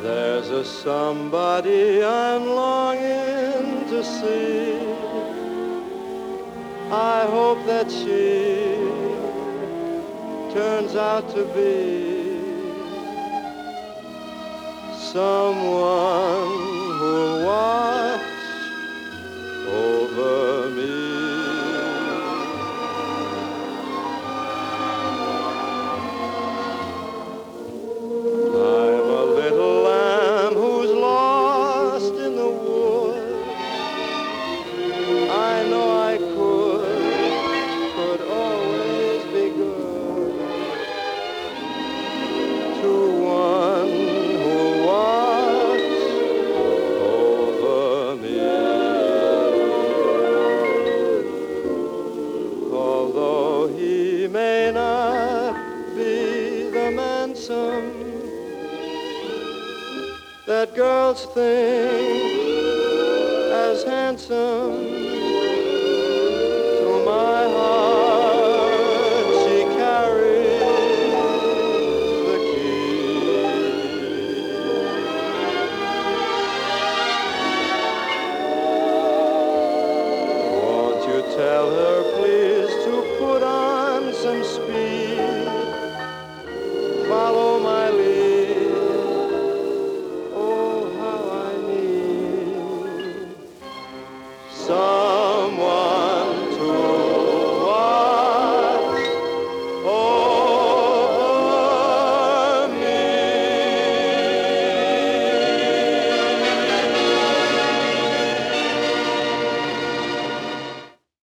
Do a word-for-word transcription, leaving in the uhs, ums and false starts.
There's a somebody I'm longing to see. I hope that she turns out to be someone who'll watch over me. I'm a little lamb who's lost in the wood. I know I could, could always be good to one who watch over me. Although he may not be the manson that girls think as handsome,